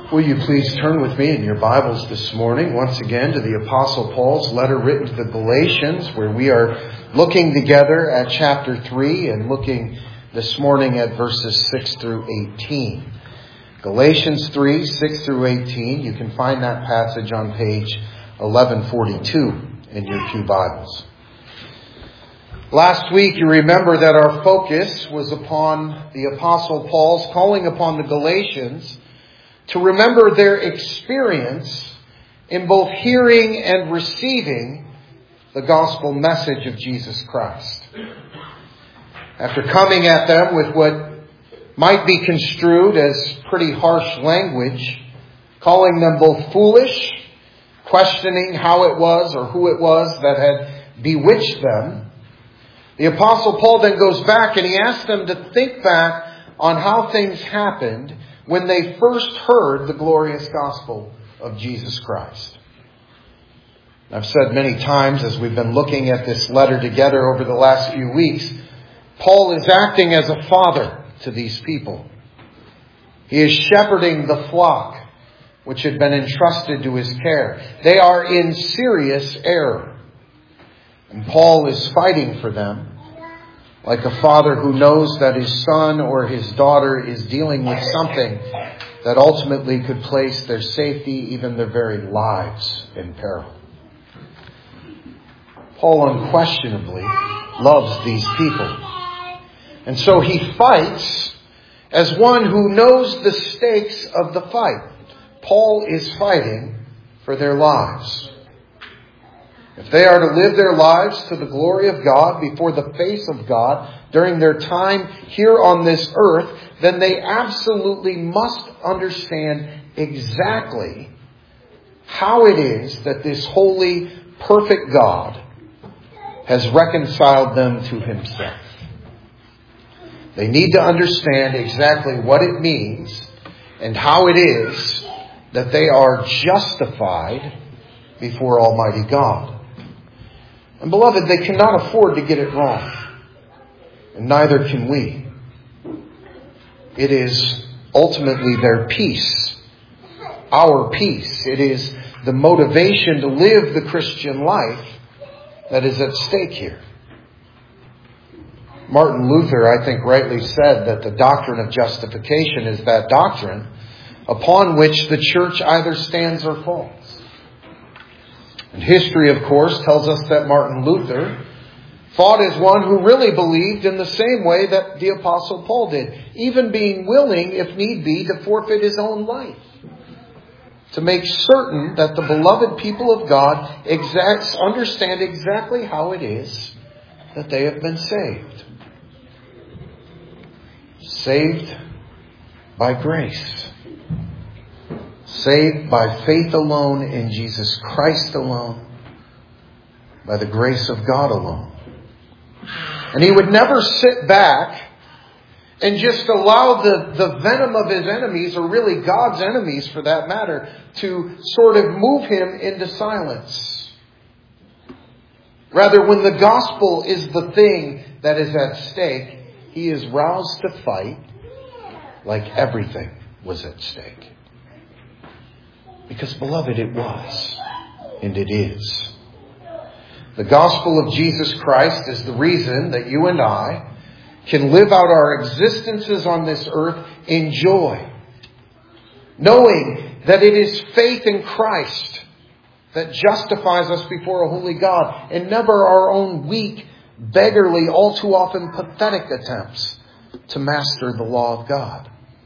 Will you please turn with me in your Bibles this morning once again to the Apostle Paul's letter written to the Galatians, where we are looking together at chapter 3 and looking this morning at verses 6 through 18. Galatians 3, 6 through 18. You can find that passage on page 1142 in your pew Bibles. Last week, you remember that our focus was upon the Apostle Paul's calling upon the Galatians to remember their experience in both hearing and receiving the gospel message of Jesus Christ. After coming at them with what might be construed as pretty harsh language, calling them both foolish, questioning how it was or who it was that had bewitched them, the Apostle Paul then goes back and he asks them to think back on how things happened when they first heard the glorious gospel of Jesus Christ. I've said many times as we've been looking at this letter together over the last few weeks, Paul is acting as a father to these people. He is shepherding the flock which had been entrusted to his care. They are in serious error. And Paul is fighting for them like a father who knows that his son or his daughter is dealing with something that ultimately could place their safety, even their very lives, in peril. Paul unquestionably loves these people. And so he fights as one who knows the stakes of the fight. Paul is fighting for their lives. If they are to live their lives to the glory of God before the face of God during their time here on this earth, then they absolutely must understand exactly how it is that this holy, perfect God has reconciled them to himself. They need to understand exactly what it means and how it is that they are justified before Almighty God. And beloved, they cannot afford to get it wrong. And neither can we. It is ultimately their peace, our peace. It is the motivation to live the Christian life that is at stake here. Martin Luther, I think, rightly said that the doctrine of justification is that doctrine upon which the church either stands or falls. And history, of course, tells us that Martin Luther fought as one who really believed in the same way that the Apostle Paul did, even being willing, if need be, to forfeit his own life, to make certain that the beloved people of God understand exactly how it is that they have been saved. Saved by grace. Saved by faith alone in Jesus Christ alone, by the grace of God alone. And he would never sit back and just allow the venom of his enemies, or really God's enemies for that matter, to sort of move him into silence. Rather, when the gospel is the thing that is at stake, he is roused to fight like everything was at stake. Because, beloved, it was, and it is. The gospel of Jesus Christ is the reason that you and I can live out our existences on this earth in joy, knowing that it is faith in Christ that justifies us before a holy God, and never our own weak, beggarly, all too often pathetic attempts to master the law of God.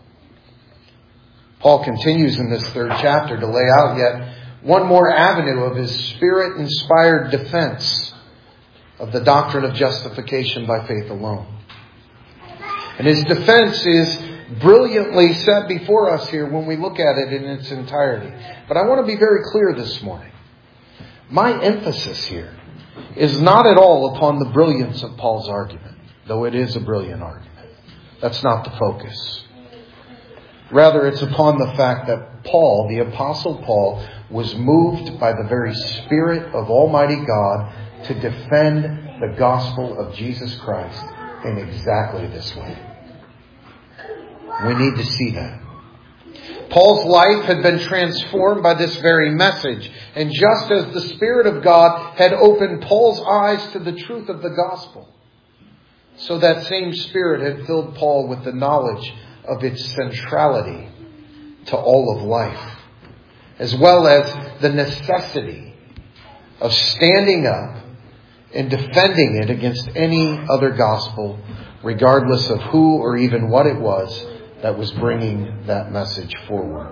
Paul continues in this third chapter to lay out yet one more avenue of his Spirit-inspired defense of the doctrine of justification by faith alone. And his defense is brilliantly set before us here when we look at it in its entirety. But I want to be very clear this morning. My emphasis here is not at all upon the brilliance of Paul's argument, though it is a brilliant argument. That's not the focus. Rather, it's upon the fact that Paul, the Apostle Paul, was moved by the very Spirit of Almighty God to defend the gospel of Jesus Christ in exactly this way. We need to see that. Paul's life had been transformed by this very message. And just as the Spirit of God had opened Paul's eyes to the truth of the gospel, so that same Spirit had filled Paul with the knowledge of its centrality to all of life, as well as the necessity of standing up and defending it against any other gospel, regardless of who or even what it was that was bringing that message forward.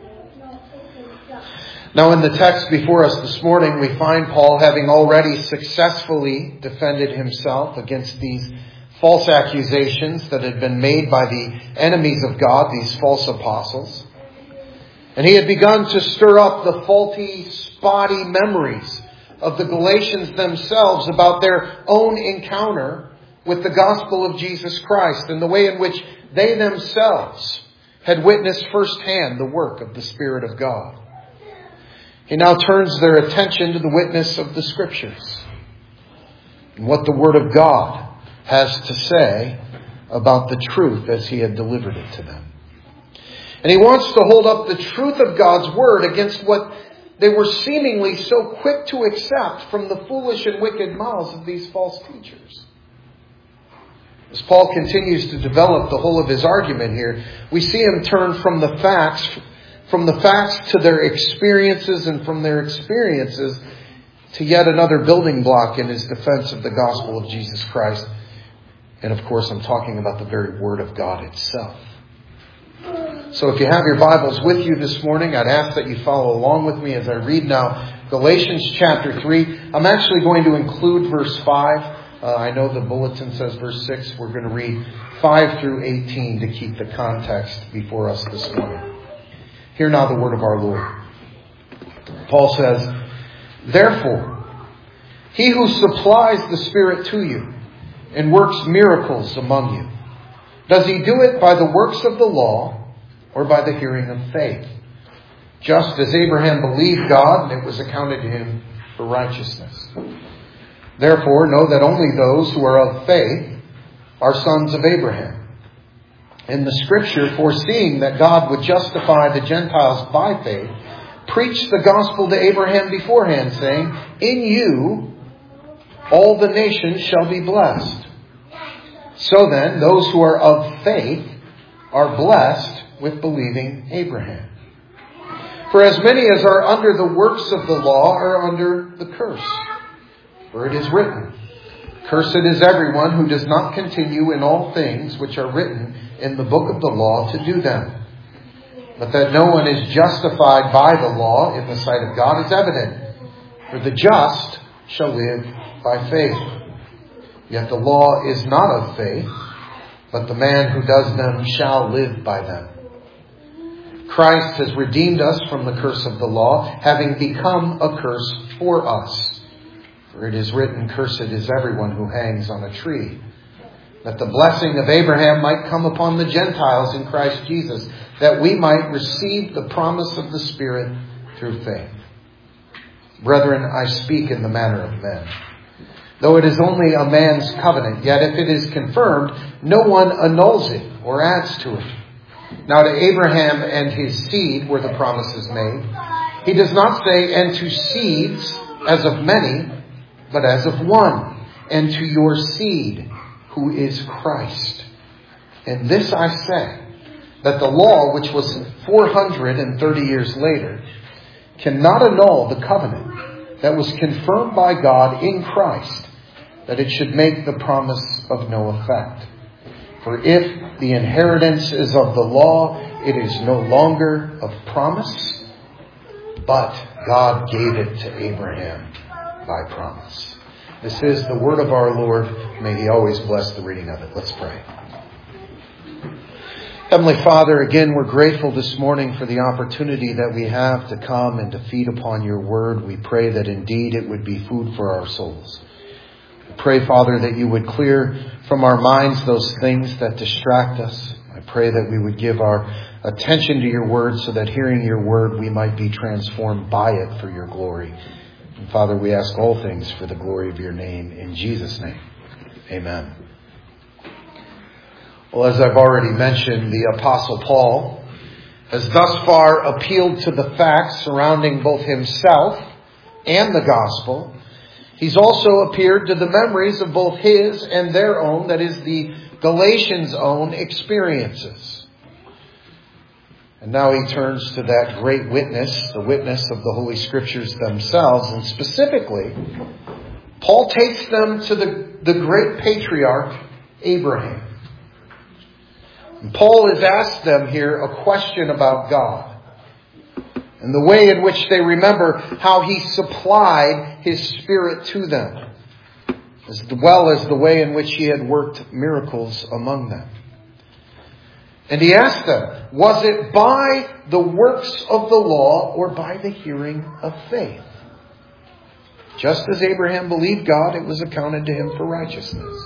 Now, in the text before us this morning, we find Paul having already successfully defended himself against these false accusations that had been made by the enemies of God, these false apostles. And he had begun to stir up the faulty, spotty memories of the Galatians themselves about their own encounter with the gospel of Jesus Christ and the way in which they themselves had witnessed firsthand the work of the Spirit of God. He now turns their attention to the witness of the Scriptures and what the Word of God has to say about the truth as he had delivered it to them. And he wants to hold up the truth of God's Word against what they were seemingly so quick to accept from the foolish and wicked mouths of these false teachers. As Paul continues to develop the whole of his argument here, we see him turn from the facts to their experiences, and from their experiences to yet another building block in his defense of the gospel of Jesus Christ. And of course, I'm talking about the very Word of God itself. So if you have your Bibles with you this morning, I'd ask that you follow along with me as I read now Galatians chapter 3. I'm actually going to include verse 5. I know the bulletin says verse 6. We're going to read 5 through 18 to keep the context before us this morning. Hear now the word of our Lord. Paul says, "Therefore, he who supplies the Spirit to you and works miracles among you, does he do it by the works of the law or by the hearing of faith? Just as Abraham believed God, and it was accounted to him for righteousness. Therefore, know that only those who are of faith are sons of Abraham. And the Scripture, foreseeing that God would justify the Gentiles by faith, preached the gospel to Abraham beforehand, saying, 'In you all the nations shall be blessed.' So then, those who are of faith are blessed with believing Abraham. For as many as are under the works of the law are under the curse. For it is written, 'Cursed is everyone who does not continue in all things which are written in the book of the law to do them. But that no one is justified by the law in the sight of God is evident. For the just shall live by faith. Yet the law is not of faith, but the man who does them shall live by them. Christ has redeemed us from the curse of the law, having become a curse for us. For it is written, 'Cursed is everyone who hangs on a tree,' that the blessing of Abraham might come upon the Gentiles in Christ Jesus, that we might receive the promise of the Spirit through faith. Brethren, I speak in the manner of men. Though it is only a man's covenant, yet if it is confirmed, no one annuls it or adds to it. Now to Abraham and his seed were the promises made. He does not say, 'and to seeds as of many, but as of one, and to your seed, who is Christ.' And this I say, that the law, which was 430 years later, cannot annul the covenant that was confirmed by God in Christ, that it should make the promise of no effect. For if the inheritance is of the law, it is no longer of promise, but God gave it to Abraham by promise." This is the word of our Lord. May He always bless the reading of it. Let's pray. Heavenly Father, again, we're grateful this morning for the opportunity that we have to come and to feed upon your word. We pray that indeed it would be food for our souls. We pray, Father, that you would clear from our minds those things that distract us. I pray that we would give our attention to your word so that hearing your word, we might be transformed by it for your glory. And Father, we ask all things for the glory of your name. In Jesus' name, amen. Well, as I've already mentioned, the Apostle Paul has thus far appealed to the facts surrounding both himself and the gospel, he's also appeared to the memories of both his and their own, that is, the Galatians' own experiences. And now he turns to that great witness, the witness of the Holy Scriptures themselves, and specifically, Paul takes them to the great patriarch, Abraham. And Paul has asked them here a question about God and the way in which they remember how he supplied his Spirit to them, as well as the way in which he had worked miracles among them. And he asked them, was it by the works of the law or by the hearing of faith? Just as Abraham believed God, it was accounted to him for righteousness.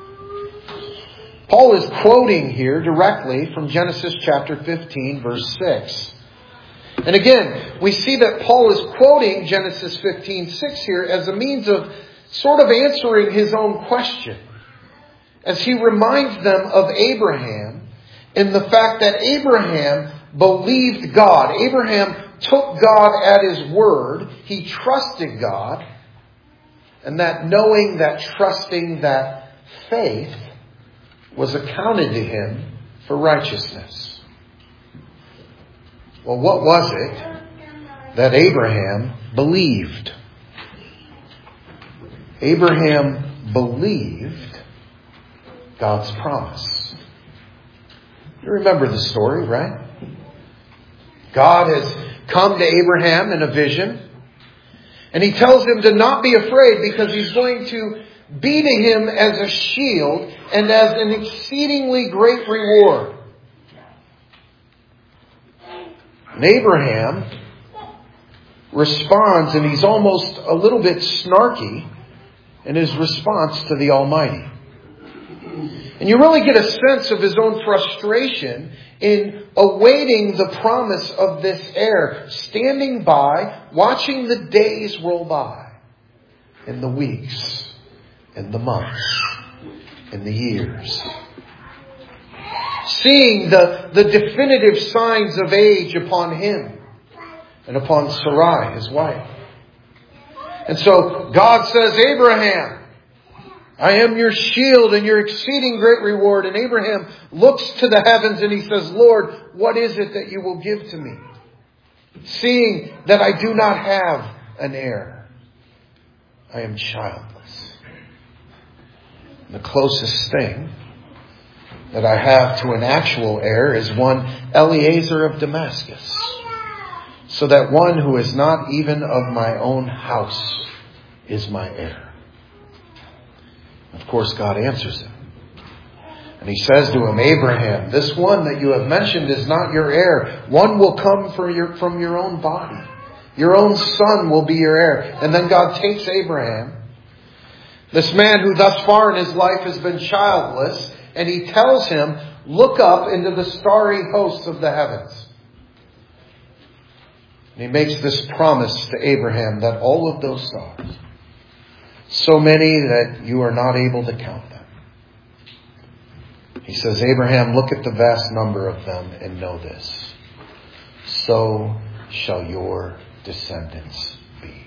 Paul is quoting here directly from Genesis chapter 15, verse 6. And again, we see that Paul is quoting Genesis 15:6 here as a means of sort of answering his own question, as he reminds them of Abraham in the fact that Abraham believed God. Abraham took God at his word. He trusted God. And that knowing, that trusting, that faith was accounted to him for righteousness. Well, what was it that Abraham believed? Abraham believed God's promise. You remember the story, right? God has come to Abraham in a vision, and he tells him to not be afraid because he's going to be to him as a shield and as an exceedingly great reward. And Abraham responds, and he's almost a little bit snarky in his response to the Almighty. And you really get a sense of his own frustration in awaiting the promise of this heir, standing by, watching the days roll by, and the weeks, and the months, and the years. Seeing the definitive signs of age upon him and upon Sarai, his wife. And so God says, Abraham, I am your shield and your exceeding great reward. And Abraham looks to the heavens and he says, Lord, what is it that you will give to me? Seeing that I do not have an heir. I am childless. The closest thing that I have to an actual heir is one Eliezer of Damascus. So that one who is not even of my own house is my heir. Of course, God answers him. And he says to him, Abraham, this one that you have mentioned is not your heir. One will come from your own body. Your own son will be your heir. And then God takes Abraham, this man who thus far in his life has been childless, and he tells him, look up into the starry hosts of the heavens. And he makes this promise to Abraham that all of those stars, so many that you are not able to count them. He says, Abraham, look at the vast number of them and know this. So shall your descendants be.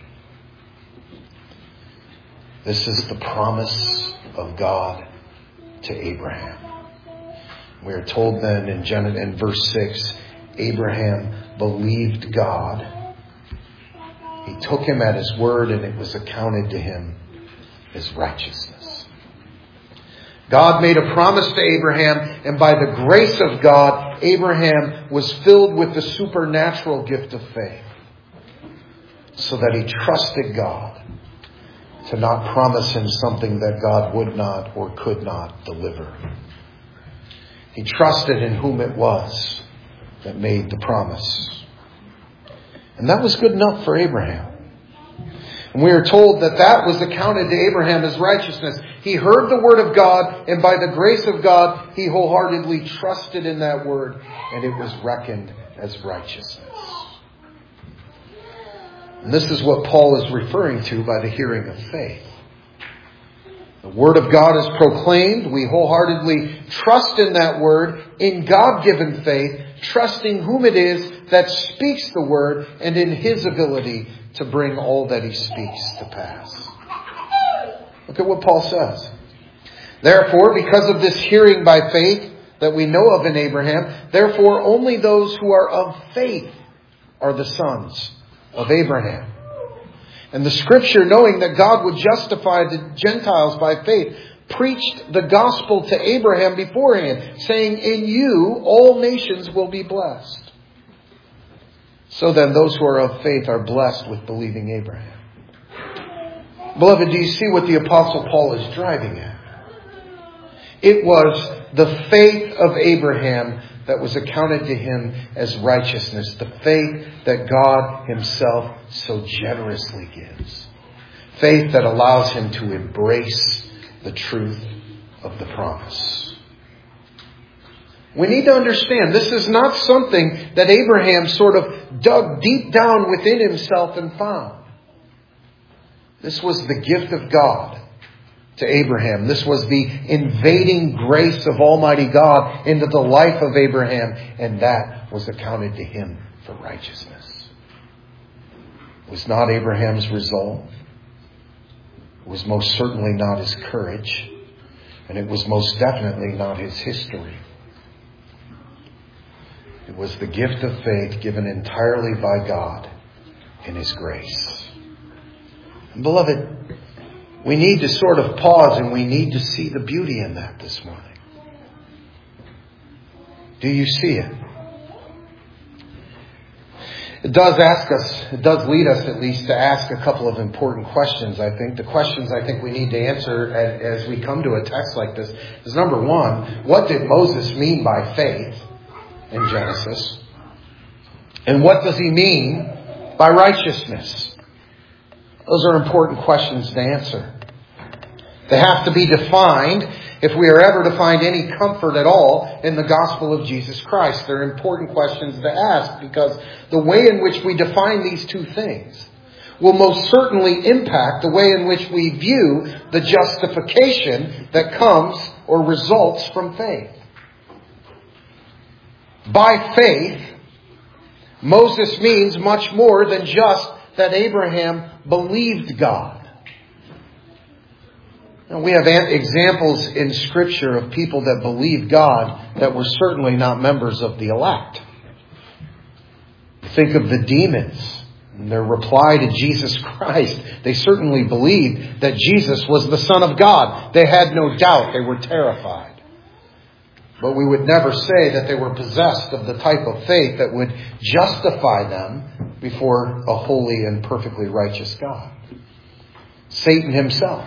This is the promise of God to Abraham. We are told then in verse 6, Abraham believed God. He took him at his word, and it was accounted to him as righteousness. God made a promise to Abraham, and by the grace of God, Abraham was filled with the supernatural gift of faith, so that he trusted God to not promise him something that God would not or could not deliver. He trusted in whom it was that made the promise. And that was good enough for Abraham. And we are told that was accounted to Abraham as righteousness. He heard the word of God, and by the grace of God, he wholeheartedly trusted in that word, and it was reckoned as righteousness. And this is what Paul is referring to by the hearing of faith. The Word of God is proclaimed. We wholeheartedly trust in that Word in God-given faith, trusting whom it is that speaks the word and in his ability to bring all that he speaks to pass. Look at what Paul says. Therefore, because of this hearing by faith that we know of in Abraham, therefore only those who are of faith are the sons of Abraham. And the Scripture, knowing that God would justify the Gentiles by faith, preached the gospel to Abraham beforehand, saying, in you all nations will be blessed. So then those who are of faith are blessed with believing Abraham. Beloved, do you see what the Apostle Paul is driving at? It was the faith of Abraham that was accounted to him as righteousness. The faith that God himself so generously gives. Faith that allows him to embrace the truth of the promise. We need to understand this is not something that Abraham sort of dug deep down within himself and found. This was the gift of God to Abraham. This was the invading grace of Almighty God into the life of Abraham, and that was accounted to him for righteousness. It was not Abraham's resolve. It was most certainly not his courage, and it was most definitely not his history. It was the gift of faith given entirely by God in his grace. And beloved, we need to sort of pause and we need to see the beauty in that this morning. Do you see it? It does lead us at least to ask a couple of important questions, I think. The questions I think we need to answer as we come to a text like this is, number one, what did Moses mean by faith in Genesis? And what does he mean by righteousness? Those are important questions to answer. They have to be defined if we are ever to find any comfort at all in the gospel of Jesus Christ. They're important questions to ask because the way in which we define these two things will most certainly impact the way in which we view the justification that comes or results from faith. By faith, Moses means much more than just that Abraham believed God. Now, we have examples in Scripture of people that believed God that were certainly not members of the elect. Think of the demons and their reply to Jesus Christ. They certainly believed that Jesus was the Son of God. They had no doubt. They were terrified. But we would never say that they were possessed of the type of faith that would justify them before a holy and perfectly righteous God. Satan himself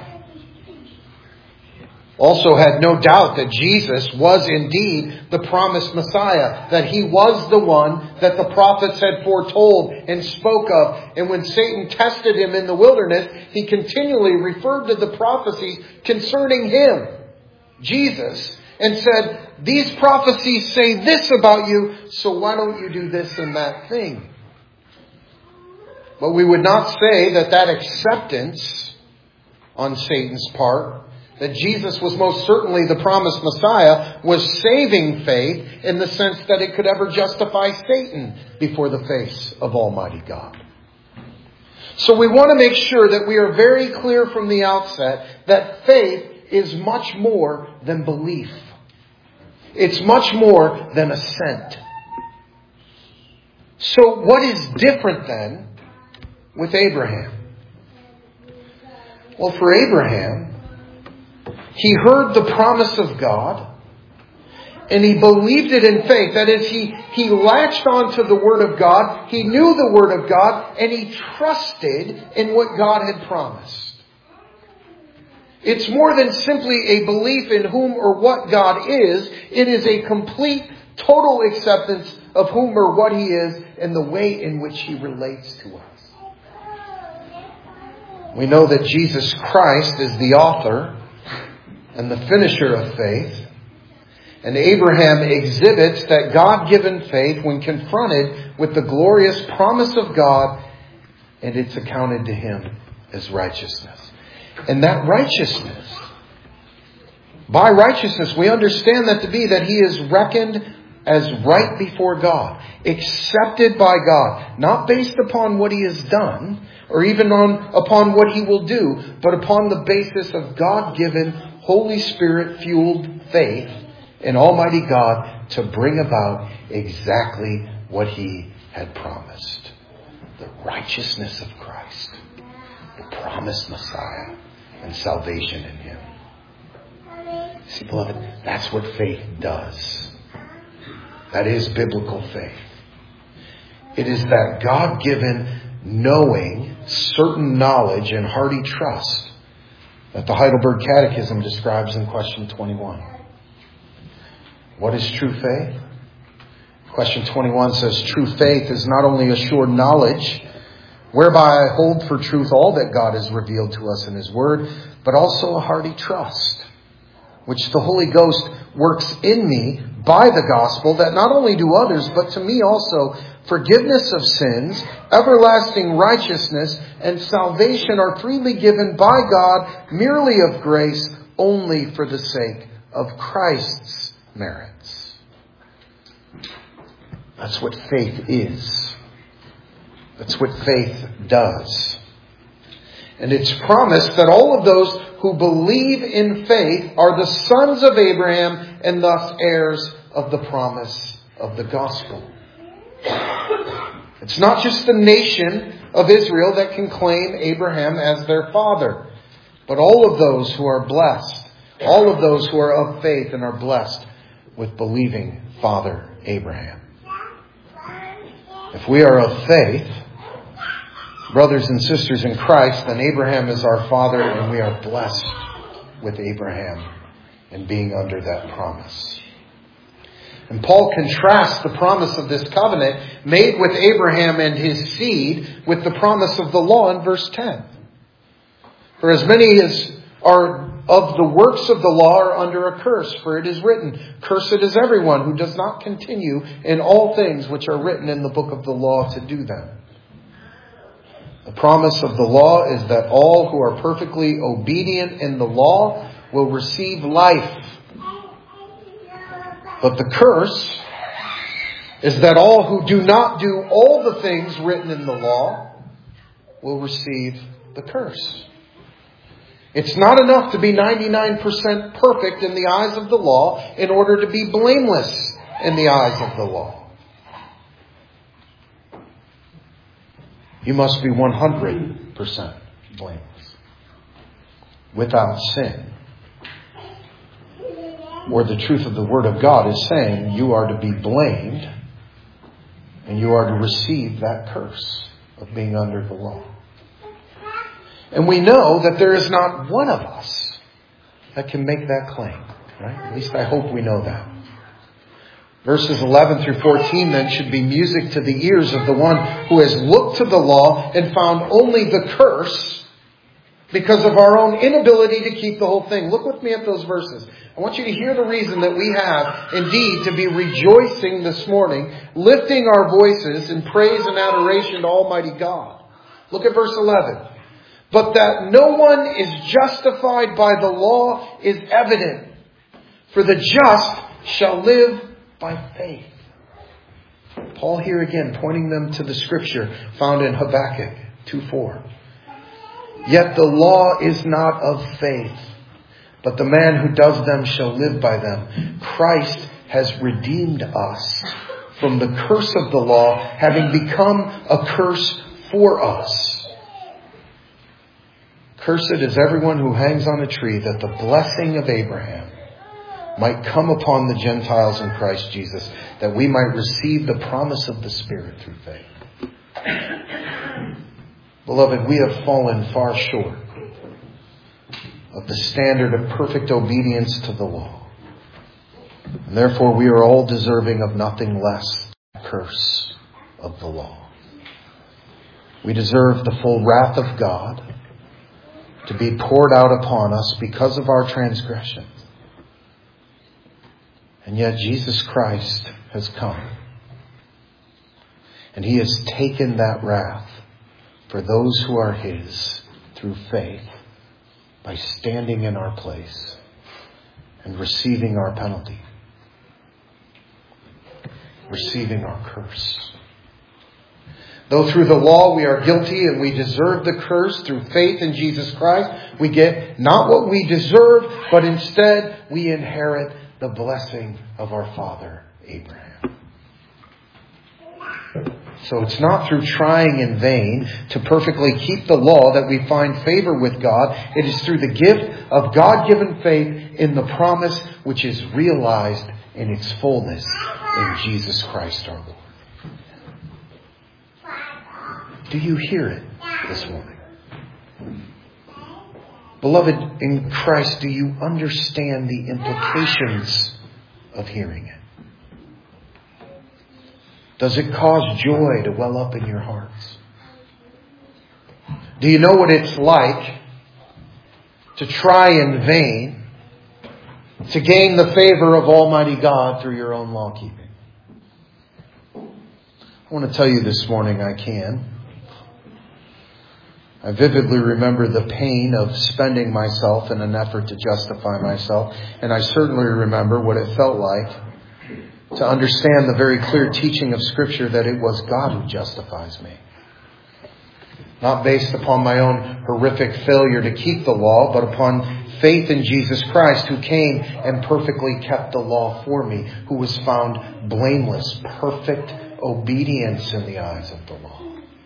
also had no doubt that Jesus was indeed the promised Messiah, that he was the one that the prophets had foretold and spoke of. And when Satan tested him in the wilderness, he continually referred to the prophecies concerning him, Jesus, and said, these prophecies say this about you, so why don't you do this and that thing? But we would not say that acceptance on Satan's part, that Jesus was most certainly the promised Messiah, was saving faith in the sense that it could ever justify Satan before the face of Almighty God. So we want to make sure that we are very clear from the outset that faith is much more than belief. It's much more than assent. So what is different then with Abraham? Well, for Abraham, he heard the promise of God and he believed it in faith. That is, he latched onto the Word of God. He knew the Word of God and he trusted in what God had promised. It's more than simply a belief in whom or what God is. It is a complete, total acceptance of whom or what He is and the way in which He relates to us. We know that Jesus Christ is the author and the finisher of faith. And Abraham exhibits that God-given faith when confronted with the glorious promise of God, and it's accounted to him as righteousness. And that righteousness, by righteousness, we understand that to be that he is reckoned as right before God, accepted by God, not based upon what he has done or even upon what he will do, but upon the basis of God-given, Holy Spirit-fueled faith in Almighty God to bring about exactly what he had promised. The righteousness of Christ, the promised Messiah, and salvation in him. See, beloved, that's what faith does. That is biblical faith. It is that God-given, knowing, certain knowledge, and hearty trust that the Heidelberg Catechism describes in question 21. What is true faith? Question 21 says, true faith is not only assured knowledge, whereby I hold for truth all that God has revealed to us in his word, but also a hearty trust, which the Holy Ghost works in me by the gospel, that not only to others, but to me also, forgiveness of sins, everlasting righteousness, and salvation are freely given by God, merely of grace, only for the sake of Christ's merits. That's what faith is. That's what faith does. And it's promised that all of those who believe in faith are the sons of Abraham and thus heirs of the promise of the gospel. It's not just the nation of Israel that can claim Abraham as their father, but all of those who are blessed, all of those who are of faith and are blessed with believing Father Abraham. If we are of faith, brothers and sisters in Christ, then Abraham is our father, and we are blessed with Abraham and being under that promise. And Paul contrasts the promise of this covenant made with Abraham and his seed with the promise of the law in verse 10. For as many as are of the works of the law are under a curse, for it is written, cursed is everyone who does not continue in all things which are written in the book of the law to do them. The promise of the law is that all who are perfectly obedient in the law will receive life. But the curse is that all who do not do all the things written in the law will receive the curse. It's not enough to be 99% perfect in the eyes of the law in order to be blameless in the eyes of the law. You must be 100% blameless, without sin. Or the truth of the Word of God is saying you are to be blamed and you are to receive that curse of being under the law. And we know that there is not one of us that can make that claim, right? At least I hope we know that. Verses 11 through 14 then should be music to the ears of the one who has looked to the law and found only the curse because of our own inability to keep the whole thing. Look with me at those verses. I want you to hear the reason that we have indeed to be rejoicing this morning, lifting our voices in praise and adoration to Almighty God. Look at verse 11. But that no one is justified by the law is evident, for the just shall live by faith. Paul here again pointing them to the scripture found in Habakkuk 2:4. Yet the law is not of faith, but the man who does them shall live by them. Christ has redeemed us from the curse of the law, having become a curse for us. Cursed is everyone who hangs on a tree, that the blessing of Abraham might come upon the Gentiles in Christ Jesus, that we might receive the promise of the Spirit through faith. Beloved, we have fallen far short of the standard of perfect obedience to the law. And therefore we are all deserving of nothing less than the curse of the law. We deserve the full wrath of God to be poured out upon us because of our transgressions. And yet Jesus Christ has come. And He has taken that wrath for those who are His through faith by standing in our place and receiving our penalty. receiving our curse. Though through the law we are guilty and we deserve the curse, through faith in Jesus Christ, we get not what we deserve, but instead we inherit the blessing of our father Abraham. So it's not through trying in vain to perfectly keep the law that we find favor with God. It is through the gift of God-given faith in the promise which is realized in its fullness in Jesus Christ our Lord. Do you hear it this morning? Beloved, in Christ, do you understand the implications of hearing it? Does it cause joy to well up in your hearts? Do you know what it's like to try in vain to gain the favor of Almighty God through your own law keeping? I want to tell you this morning I can. I vividly remember the pain of spending myself in an effort to justify myself, and I certainly remember what it felt like to understand the very clear teaching of Scripture that it was God who justifies me. Not based upon my own horrific failure to keep the law, but upon faith in Jesus Christ, who came and perfectly kept the law for me, who was found blameless, perfect obedience in the eyes of the law,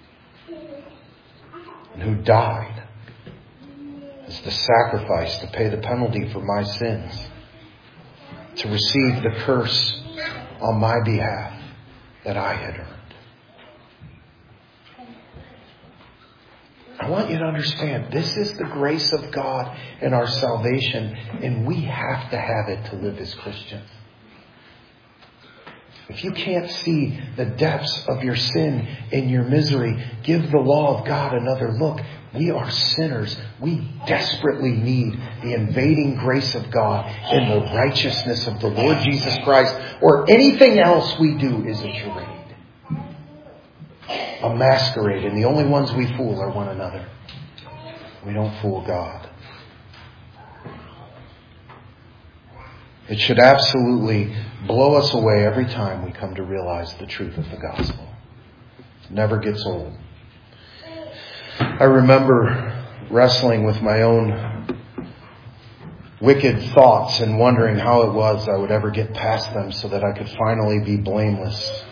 and who died as the sacrifice to pay the penalty for my sins, to receive the curse on my behalf that I had earned. I want you to understand, this is the grace of God in our salvation, and we have to have it to live as Christians. If you can't see the depths of your sin and your misery, give the law of God another look. We are sinners. We desperately need the invading grace of God and the righteousness of the Lord Jesus Christ, or anything else we do is a charade, a masquerade, and the only ones we fool are one another. We don't fool God. It should absolutely blow us away every time we come to realize the truth of the gospel. It never gets old. I remember wrestling with my own wicked thoughts and wondering how it was I would ever get past them so that I could finally be blameless.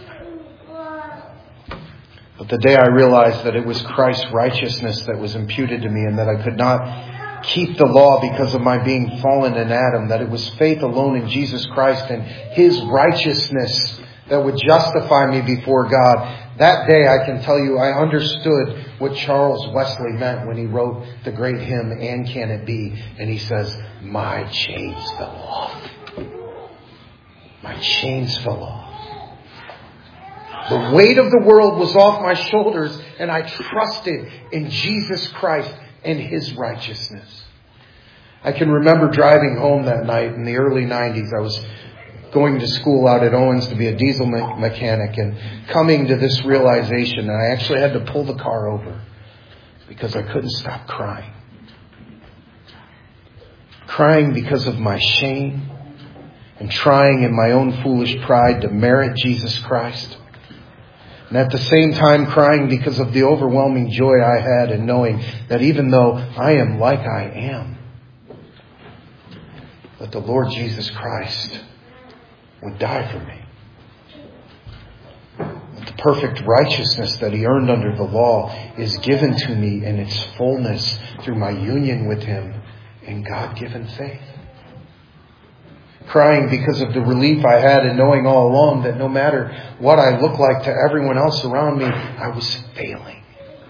But the day I realized that it was Christ's righteousness that was imputed to me and that I could not keep the law because of my being fallen in Adam, that it was faith alone in Jesus Christ and His righteousness that would justify me before God, that day I can tell you I understood what Charles Wesley meant when he wrote the great hymn, "And Can It Be?" And he says, "My chains fell off. My chains fell off. The weight of the world was off my shoulders, and I trusted in Jesus Christ and His righteousness." I can remember driving home that night in the early 90s. I was going to school out at Owens to be a diesel mechanic and coming to this realization. And I actually had to pull the car over because I couldn't stop crying. Crying because of my shame and trying in my own foolish pride to merit Jesus Christ. And at the same time crying because of the overwhelming joy I had in knowing that even though I am like I am, that the Lord Jesus Christ would die for me. That the perfect righteousness that He earned under the law is given to me in its fullness through my union with Him in God-given faith. Crying because of the relief I had in knowing all along that no matter what I looked like to everyone else around me, I was failing.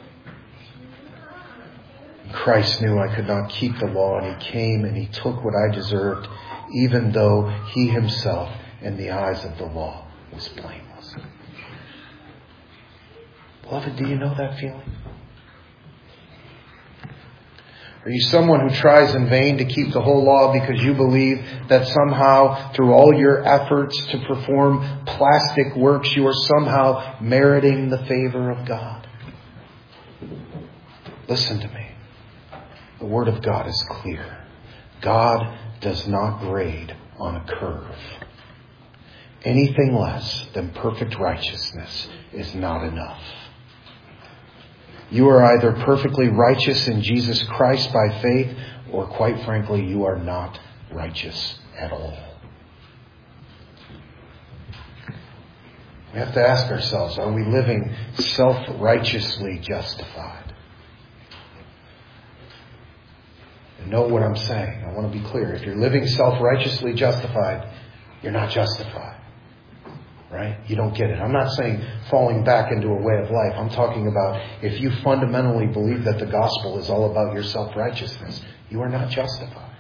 Christ knew I could not keep the law, and He came and He took what I deserved, even though He Himself, in the eyes of the law, was blameless. Beloved, do you know that feeling? Are you someone who tries in vain to keep the whole law because you believe that somehow, through all your efforts to perform plastic works, you are somehow meriting the favor of God? Listen to me. The Word of God is clear. God does not grade on a curve. anything less than perfect righteousness is not enough. You are either perfectly righteous in Jesus Christ by faith, or quite frankly, you are not righteous at all. We have to ask ourselves, are we living self-righteously justified? And know what I'm saying. I want to be clear. If you're living self-righteously justified, you're not justified. Right? You don't get it. I'm not saying falling back into a way of life. I'm talking about if you fundamentally believe that the gospel is all about your self-righteousness, you are not justified.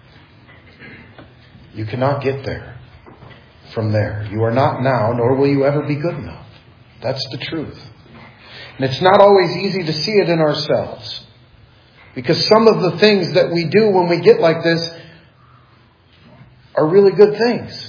You cannot get there from there. You are not now, nor will you ever be good enough. That's the truth. And it's not always easy to see it in ourselves. Because some of the things that we do when we get like this are really good things.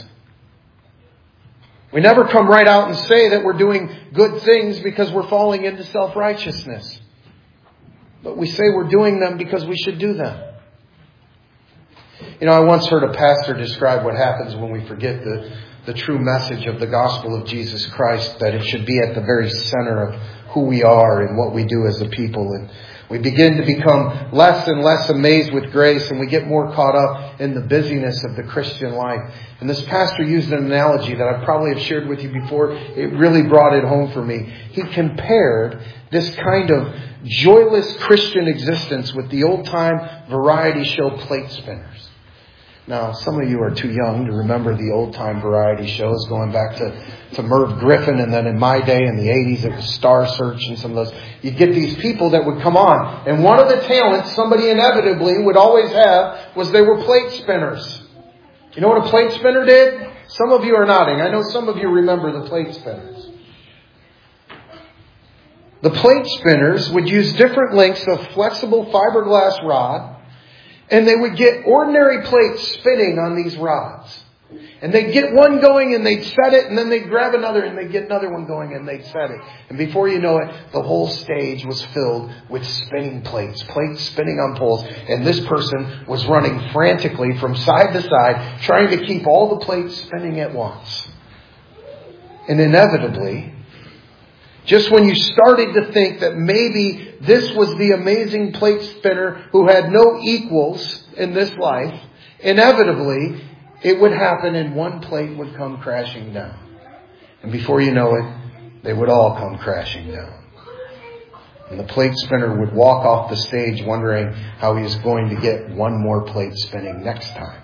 We never come right out and say that we're doing good things because we're falling into self-righteousness. But we say we're doing them because we should do them. You know, I once heard a pastor describe what happens when we forget the true message of the gospel of Jesus Christ, that it should be at the very center of who we are and what we do as a people. And we begin to become less and less amazed with grace, and we get more caught up in the busyness of the Christian life. And this pastor used an analogy that I probably have shared with you before. It really brought it home for me. He compared this kind of joyless Christian existence with the old-time variety show plate spinners. Now, some of you are too young to remember the old-time variety shows going back to Merv Griffin, and then in my day in the 80s it was Star Search and some of those. You'd get these people that would come on, and one of the talents somebody inevitably would always have was they were plate spinners. You know what a plate spinner did? Some of you are nodding. I know some of you remember the plate spinners. The plate spinners would use different lengths of flexible fiberglass rod, and they would get ordinary plates spinning on these rods. And they'd get one going and they'd set it, and then they'd grab another and they'd get another one going and they'd set it. And before you know it, the whole stage was filled with spinning plates spinning on poles. And this person was running frantically from side to side, trying to keep all the plates spinning at once. And inevitably, just when you started to think that maybe this was the amazing plate spinner who had no equals in this life, inevitably it would happen and one plate would come crashing down. And before you know it, they would all come crashing down. And the plate spinner would walk off the stage wondering how he was going to get one more plate spinning next time.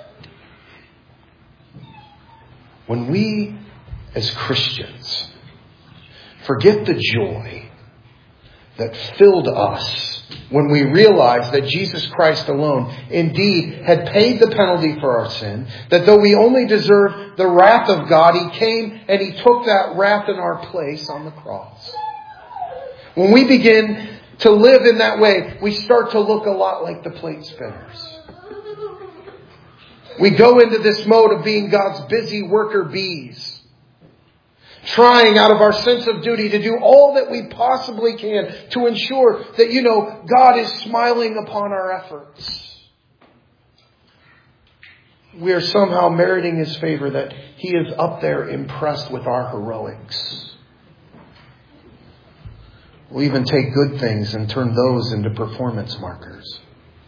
When we, as Christians, forget the joy that filled us when we realized that Jesus Christ alone indeed had paid the penalty for our sin, that though we only deserved the wrath of God, He came and He took that wrath in our place on the cross. When we begin to live in that way, we start to look a lot like the plate spinners. We go into this mode of being God's busy worker bees, trying out of our sense of duty to do all that we possibly can to ensure that, God is smiling upon our efforts. We are somehow meriting His favor, that He is up there impressed with our heroics. We'll even take good things and turn those into performance markers.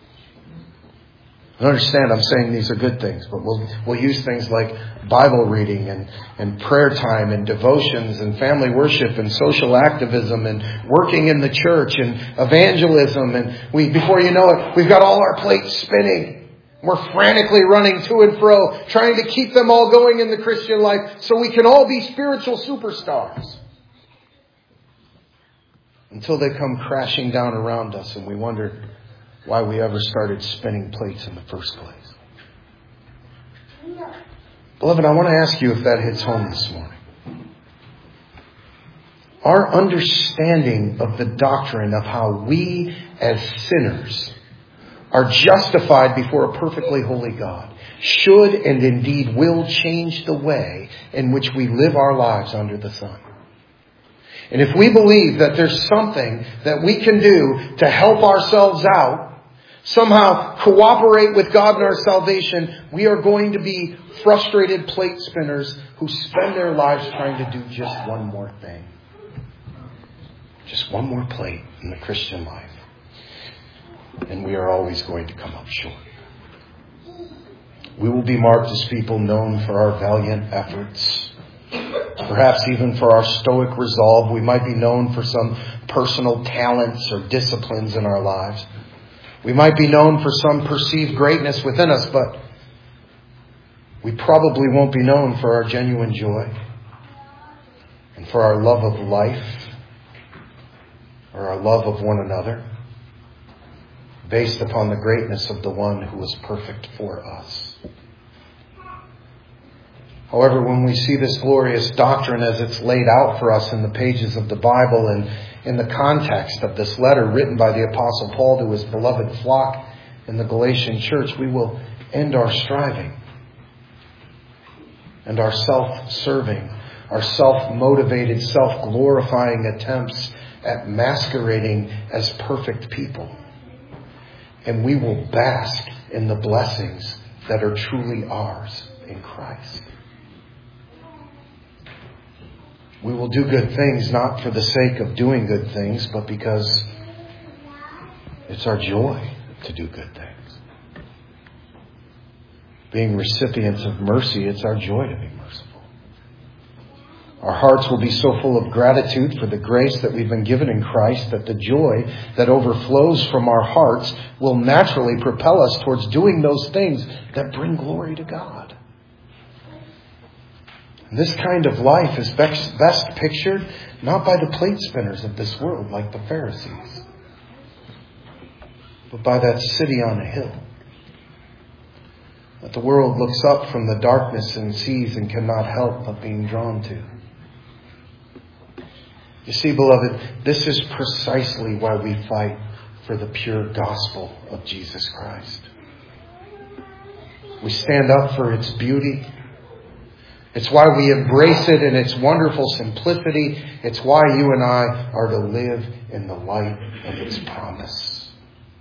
I understand I'm saying these are good things, but we'll use things like Bible reading and prayer time and devotions and family worship and social activism and working in the church and evangelism. And before you know it, we've got all our plates spinning. We're frantically running to and fro, trying to keep them all going in the Christian life so we can all be spiritual superstars. Until they come crashing down around us and we wonder why we ever started spinning plates in the first place. Beloved, I want to ask you if that hits home this morning. Our understanding of the doctrine of how we as sinners are justified before a perfectly holy God should and indeed will change the way in which we live our lives under the sun. And if we believe that there's something that we can do to help ourselves out, somehow cooperate with God in our salvation, we are going to be frustrated plate spinners who spend their lives trying to do just one more thing. Just one more plate in the Christian life. And we are always going to come up short. We will be marked as people known for our valiant efforts. Perhaps even for our stoic resolve. We might be known for some personal talents or disciplines in our lives. We might be known for some perceived greatness within us, but we probably won't be known for our genuine joy and for our love of life or our love of one another, based upon the greatness of the one who was perfect for us. However, when we see this glorious doctrine as it's laid out for us in the pages of the Bible and in the context of this letter written by the Apostle Paul to his beloved flock in the Galatian church, we will end our striving and our self-serving, our self-motivated, self-glorifying attempts at masquerading as perfect people. And we will bask in the blessings that are truly ours in Christ. We will do good things not for the sake of doing good things, but because it's our joy to do good things. Being recipients of mercy, it's our joy to be merciful. Our hearts will be so full of gratitude for the grace that we've been given in Christ that the joy that overflows from our hearts will naturally propel us towards doing those things that bring glory to God. This kind of life is best pictured not by the plate spinners of this world like the Pharisees, but by that city on a hill that the world looks up from the darkness and sees and cannot help but being drawn to. You see, beloved, this is precisely why we fight for the pure gospel of Jesus Christ. We stand up for its beauty. It's why we embrace it in its wonderful simplicity. It's why you and I are to live in the light of its promise.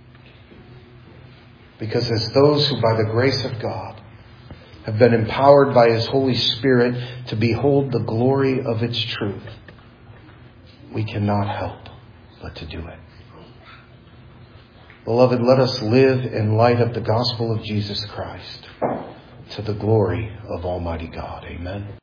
Because as those who by the grace of God have been empowered by His Holy Spirit to behold the glory of its truth, we cannot help but to do it. Beloved, let us live in light of the gospel of Jesus Christ to the glory of Almighty God. Amen.